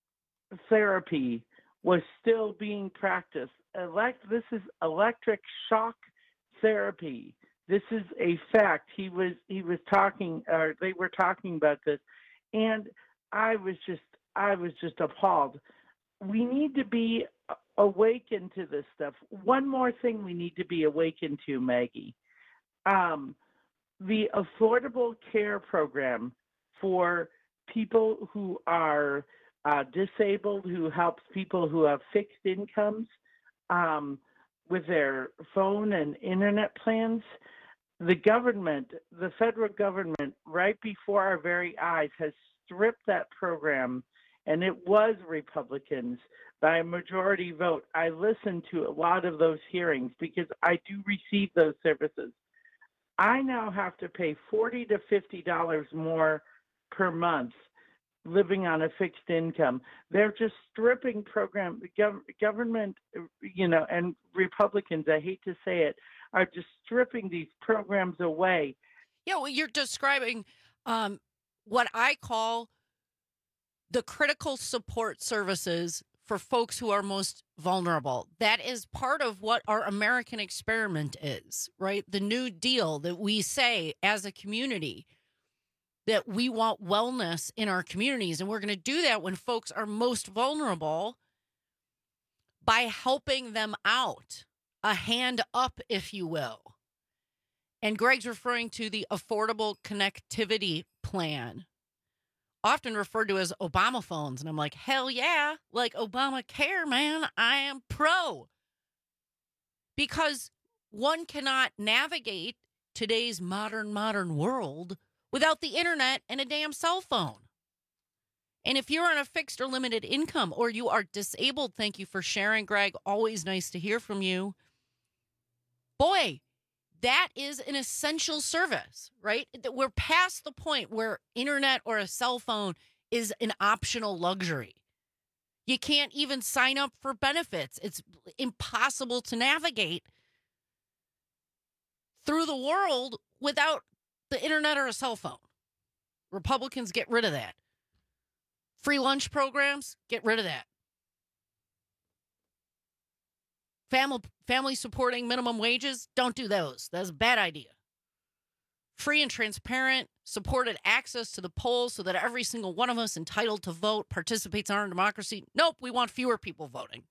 therapy was still being practiced. Elect, this is electric shock therapy. This is a fact. He was he was talking, or they were talking about this, and I was just I was just appalled. We need to be awakened to this stuff. One more thing we need to be awakened to, Maggie. Um, the Affordable Care Program for people who are uh, disabled, who helps people who have fixed incomes um, with their phone and internet plans. The government, the federal government, right before our very eyes, has stripped that program, and it was Republicans by a majority vote. I listened to a lot of those hearings because I do receive those services. I now have to pay forty to fifty dollars more per month living on a fixed income. They're just stripping program, gov- government, you know, and Republicans, I hate to say it, are just stripping these programs away. Yeah, well, you're describing um, what I call the critical support services for folks who are most vulnerable. That is part of what our American experiment is, right? The New Deal that we say as a community that we want wellness in our communities. And we're going to do that when folks are most vulnerable by helping them out, a hand up, if you will. And Greg's referring to the Affordable Connectivity Plan, often referred to as Obama phones. And I'm like, hell yeah, like Obamacare, man, I am pro. Because one cannot navigate today's modern, modern world without the internet and a damn cell phone. And if you're on a fixed or limited income or you are disabled, thank you for sharing, Greg. Always nice to hear from you. Boy, that is an essential service, right? We're past the point where internet or a cell phone is an optional luxury. You can't even sign up for benefits. It's impossible to navigate through the world without the internet or a cell phone. Republicans, get rid of that. Free lunch programs, get rid of that. Family, family supporting minimum wages, don't do those. That's a bad idea. Free and transparent, supported access to the polls so that every single one of us entitled to vote participates in our democracy. Nope, we want fewer people voting.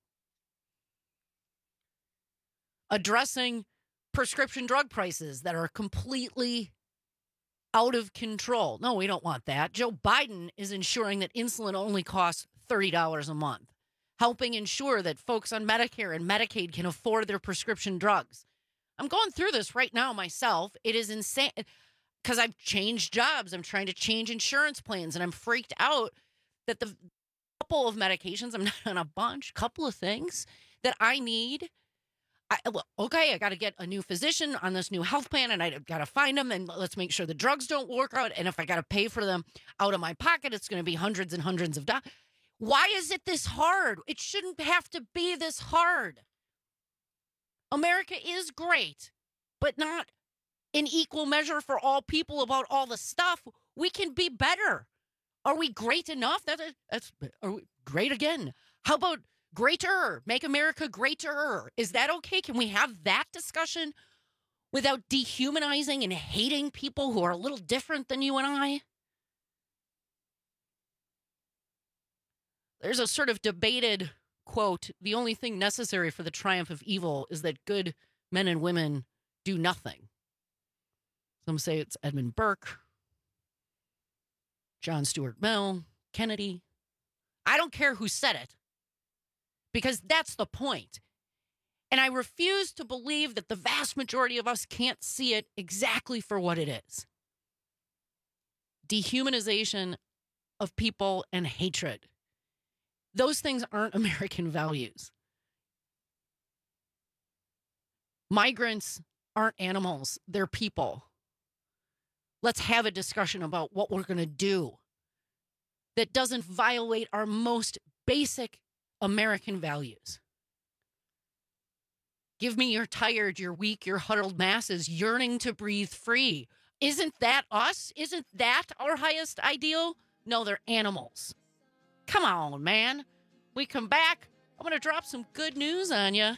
Addressing prescription drug prices that are completely out of control. No, we don't want that. Joe Biden is ensuring that insulin only costs thirty dollars a month, helping ensure that folks on Medicare and Medicaid can afford their prescription drugs. I'm going through this right now myself. It is insane because I've changed jobs. I'm trying to change insurance plans, and I'm freaked out that the couple of medications, I'm not on a bunch, couple of things that I need. I, well, okay, I got to get a new physician on this new health plan, and I got to find them, and let's make sure the drugs don't work out. And if I got to pay for them out of my pocket, it's going to be hundreds and hundreds of dollars. Why is it this hard? It shouldn't have to be this hard. America is great, but not in equal measure for all people about all the stuff. We can be better. Are we great enough? That is, that's are we great again. How about greater? Make America greater. Is that okay? Can we have that discussion without dehumanizing and hating people who are a little different than you and I? There's a sort of debated quote, the only thing necessary for the triumph of evil is that good men and women do nothing. Some say it's Edmund Burke, John Stuart Mill, Kennedy. I don't care who said it, because that's the point. And I refuse to believe that the vast majority of us can't see it exactly for what it is. Dehumanization of people and hatred. Those things aren't American values. Migrants aren't animals, they're people. Let's have a discussion about what we're going to do that doesn't violate our most basic American values. Give me your tired, your weak, your huddled masses yearning to breathe free. Isn't that us? Isn't that our highest ideal? No, they're animals. Come on, man. We come back, I'm going to drop some good news on you.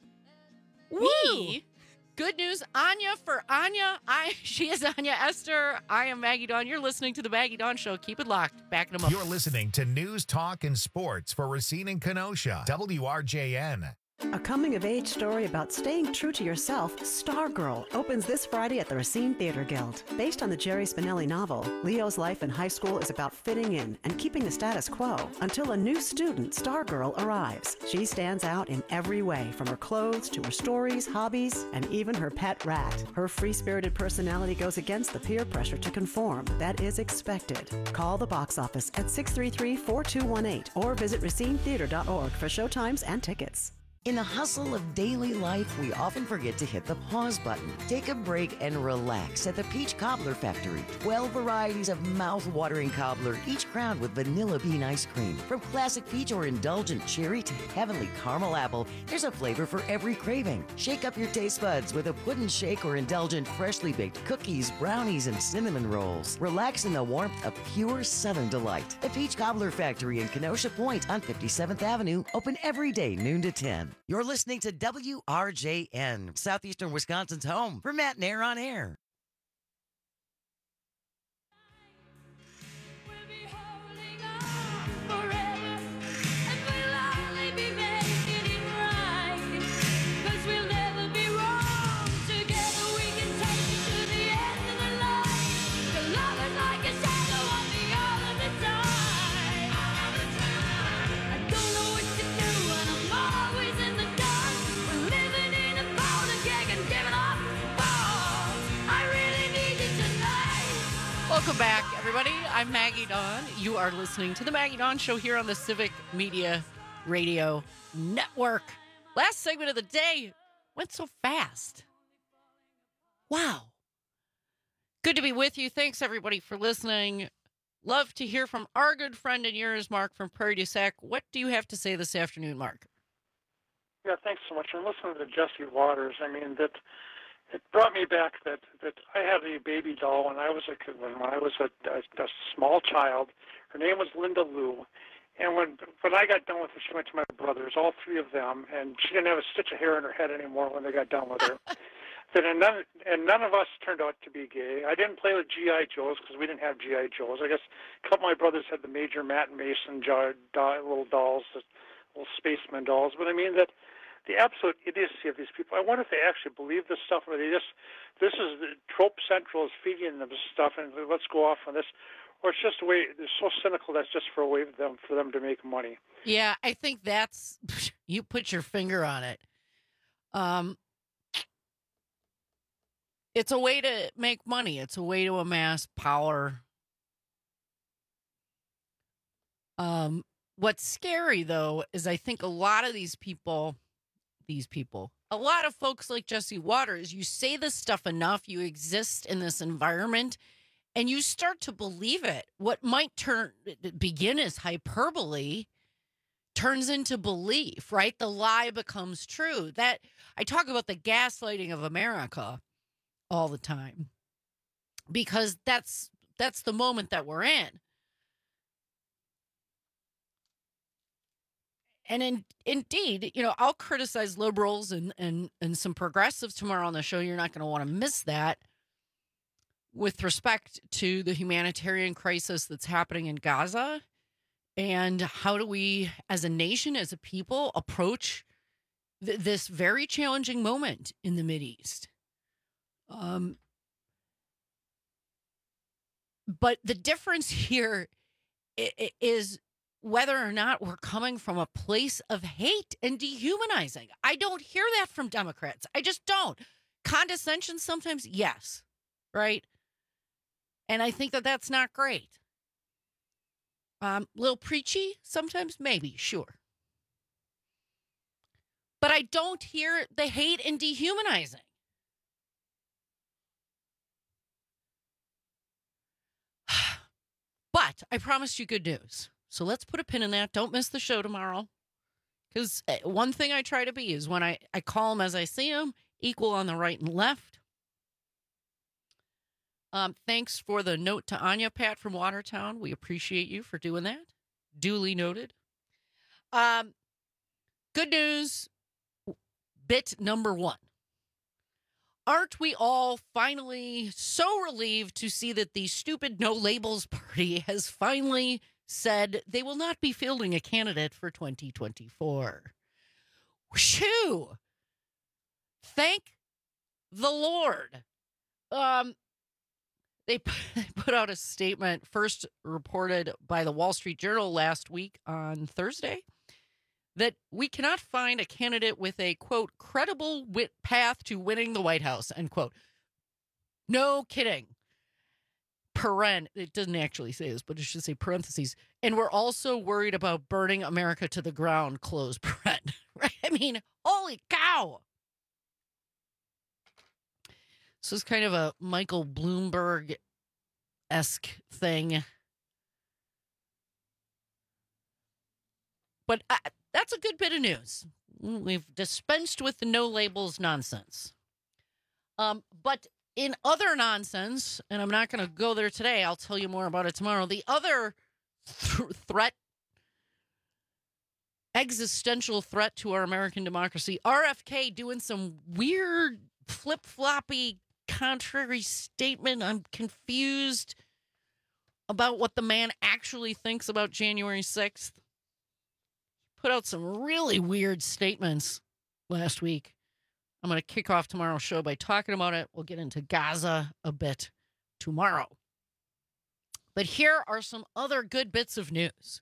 Woo! Good news, Anya, for Anya. I, she is Anya Esther. I am Maggie Dawn. You're listening to The Maggie Dawn Show. Keep it locked. Backing them up. You're listening to News, Talk, and Sports for Racine and Kenosha. W R J N. A coming-of-age story about staying true to yourself, Stargirl, opens this Friday at the Racine Theater Guild. Based on the Jerry Spinelli novel, Leo's life in high school is about fitting in and keeping the status quo until a new student, Stargirl, arrives. She stands out in every way, from her clothes to her stories, hobbies, and even her pet rat. Her free-spirited personality goes against the peer pressure to conform that is expected. Call the box office at six three three, four two one eight or visit racine theater dot org for showtimes and tickets. In the hustle of daily life, we often forget to hit the pause button. Take a break and relax at the Peach Cobbler Factory. twelve varieties of mouth-watering cobbler, each crowned with vanilla bean ice cream. From classic peach or indulgent cherry to heavenly caramel apple, there's a flavor for every craving. Shake up your taste buds with a pudding shake or indulgent freshly baked cookies, brownies, and cinnamon rolls. Relax in the warmth of pure Southern delight. The Peach Cobbler Factory in Kenosha Point on fifty-seventh Avenue, open every day, noon to ten. You're listening to W R J N, Southeastern Wisconsin's home for Matt Nair on Air. Welcome back, everybody. I'm Maggie Dawn. You are listening to the Maggie Dawn Show here on the Civic Media Radio Network. Last segment of the day went so fast. Wow. Good to be with you. Thanks, everybody, for listening. Love to hear from our good friend and yours, Mark from Prairie du Sac. What do you have to say this afternoon, Mark? Yeah, thanks so much. I'm listening to Jesse Waters. I mean, that it brought me back that, that I had a baby doll when I was a kid, when I was a, a, a small child. Her name was Linda Lou. And when when I got done with her, she went to my brothers, all three of them, and she didn't have a stitch of hair in her head anymore when they got done with her. Then and none and none of us turned out to be gay. I didn't play with G I Joes because we didn't have G I Joes. I guess a couple of my brothers had the Major Matt and Mason jar, doll, little dolls, the little spaceman dolls. But I mean that the absolute idiocy of these people. I wonder if they actually believe this stuff, or they just this is the trope central is feeding them this stuff, and let's go off on this. Or it's just a way, they're so cynical that's just for a way for them, for them to make money. Yeah, I think that's, you put your finger on it. Um, it's a way to make money. It's a way to amass power. Um, what's scary, though, is I think a lot of these people, these people, a lot of folks like Jesse Waters, you say this stuff enough, you exist in this environment, and you start to believe it. What might turn begin as hyperbole turns into belief, right? The lie becomes true. That I talk about the gaslighting of America all the time because that's that's the moment that we're in. And in, indeed, you know, I'll criticize liberals and, and, and some progressives tomorrow on the show. You're not going to want to miss that. With respect to the humanitarian crisis that's happening in Gaza, and how do we, as a nation, as a people, approach th- this very challenging moment in the Mideast? Um, but the difference here i- is whether or not we're coming from a place of hate and dehumanizing. I don't hear that from Democrats. I just don't. Condescension sometimes, yes, right? And I think that that's not great. Um, little preachy sometimes, maybe, sure. But I don't hear the hate and dehumanizing. But I promised you good news. So let's put a pin in that. Don't miss the show tomorrow. Because one thing I try to be is when I, I call them as I see them, equal on the right and left. Um, thanks for the note to Anya, Pat from Watertown. We appreciate you for doing that. Duly noted. Um, good news. Bit number one. Aren't we all finally so relieved to see that the stupid No Labels Party has finally said they will not be fielding a candidate for twenty twenty-four? Shoo! Thank the Lord. Um, they put out a statement first reported by the Wall Street Journal last week on Thursday that we cannot find a candidate with a, quote, credible wit path to winning the White House, end quote. No kidding. Paren, it doesn't actually say this, but it should say parentheses. And we're also worried about burning America to the ground, close paren. Right? I mean, holy cow. So it's kind of a Michael Bloomberg-esque thing. But I, that's a good bit of news. We've dispensed with the no labels nonsense. Um, but in other nonsense, and I'm not going to go there today, I'll tell you more about it tomorrow. The other th- threat, existential threat to our American democracy, R F K doing some weird flip-floppy contrary statement. I'm confused about what the man actually thinks about January sixth. Put out some really weird statements last week. I'm going to kick off tomorrow's show by talking about it. We'll get into Gaza a bit tomorrow. But here are some other good bits of news.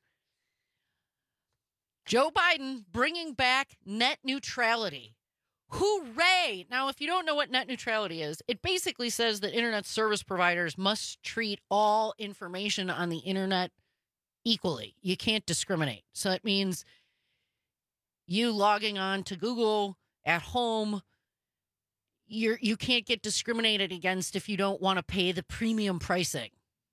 Joe Biden bringing back net neutrality. Hooray! Now, if you don't know what net neutrality is, it basically says that internet service providers must treat all information on the internet equally. You can't discriminate. So it means you logging on to Google at home, you're, you can't get discriminated against if you don't want to pay the premium pricing.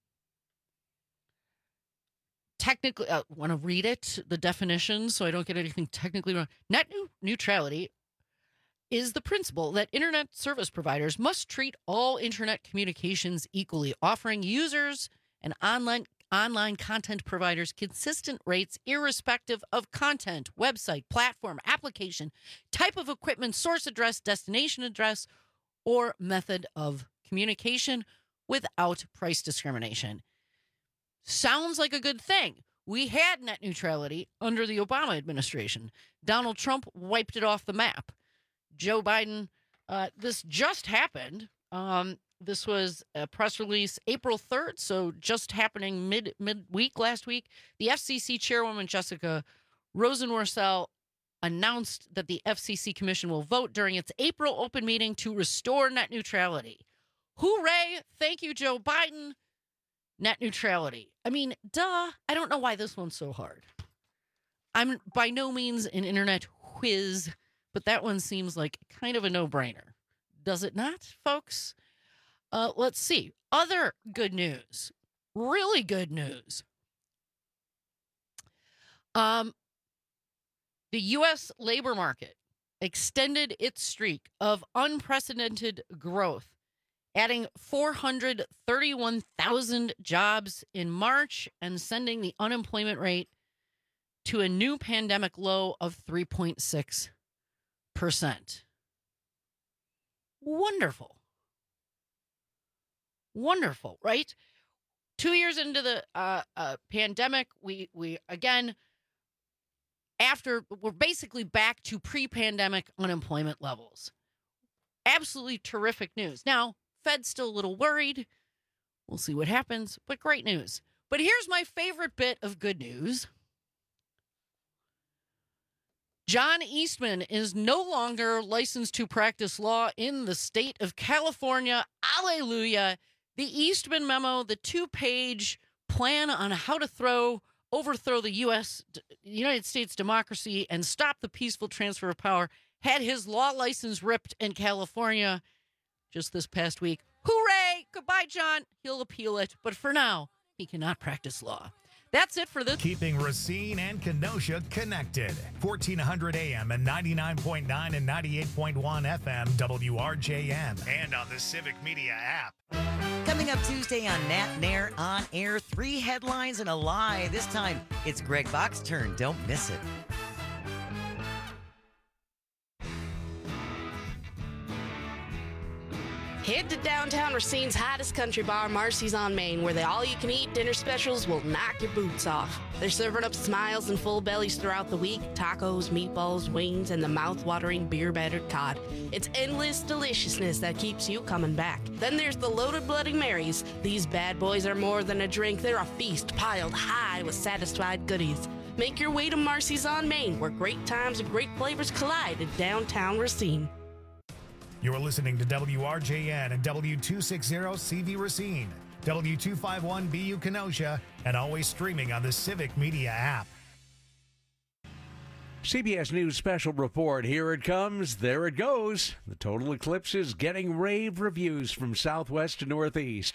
Technically, I uh, want to read it, the definition, so I don't get anything technically wrong. Net neutrality is the principle that internet service providers must treat all internet communications equally, offering users and online online content providers consistent rates irrespective of content, website, platform, application, type of equipment, source address, destination address, or method of communication without price discrimination. Sounds like a good thing. We had net neutrality under the Obama administration. Donald Trump wiped it off the map. Joe Biden, uh, this just happened. Um, this was a press release April third, so just happening mid mid-week last week. The F C C chairwoman, Jessica Rosenworcel, announced that the F C C commission will vote during its April open meeting to restore net neutrality. Hooray! Thank you, Joe Biden. Net neutrality. I mean, duh. I don't know why this one's so hard. I'm by no means an internet whiz, but that one seems like kind of a no-brainer. Does it not, folks? Uh, let's see. Other good news. Really good news. Um, the U S labor market extended its streak of unprecedented growth, adding four hundred thirty-one thousand jobs in March and sending the unemployment rate to a new pandemic low of three point six percent. Wonderful. Wonderful, right? Two years into the uh, uh, pandemic, we, we again, after, we're basically back to pre-pandemic unemployment levels. Absolutely terrific news. Now, Fed's still a little worried. We'll see what happens, but great news. But here's my favorite bit of good news. John Eastman is no longer licensed to practice law in the state of California. Alleluia. The Eastman memo, the two-page plan on how to throw, overthrow the U S, United States democracy and stop the peaceful transfer of power, had his law license ripped in California just this past week. Hooray! Goodbye, John. He'll appeal it, but for now, he cannot practice law. That's it for this. Keeping Racine and Kenosha connected. fourteen hundred A M and ninety-nine point nine and ninety-eight point one F M W R J M. And on the Civic Media app. Coming up Tuesday on Nat Nair On Air, three headlines and a lie. This time, it's Greg Bach's turn. Don't miss it. Head to downtown Racine's hottest country bar, Marcy's on Main, where the all-you-can-eat dinner specials will knock your boots off. They're serving up smiles and full bellies throughout the week, tacos, meatballs, wings, and the mouth-watering beer-battered cod. It's endless deliciousness that keeps you coming back. Then there's the loaded Bloody Marys. These bad boys are more than a drink. They're a feast piled high with satisfied goodies. Make your way to Marcy's on Main, where great times and great flavors collide in downtown Racine. You're listening to W R J N and W two sixty C V Racine, W two fifty-one B U Kenosha, and always streaming on the Civic Media app. C B S News Special Report. Here it comes. There it goes. The total eclipse is getting rave reviews from southwest to northeast.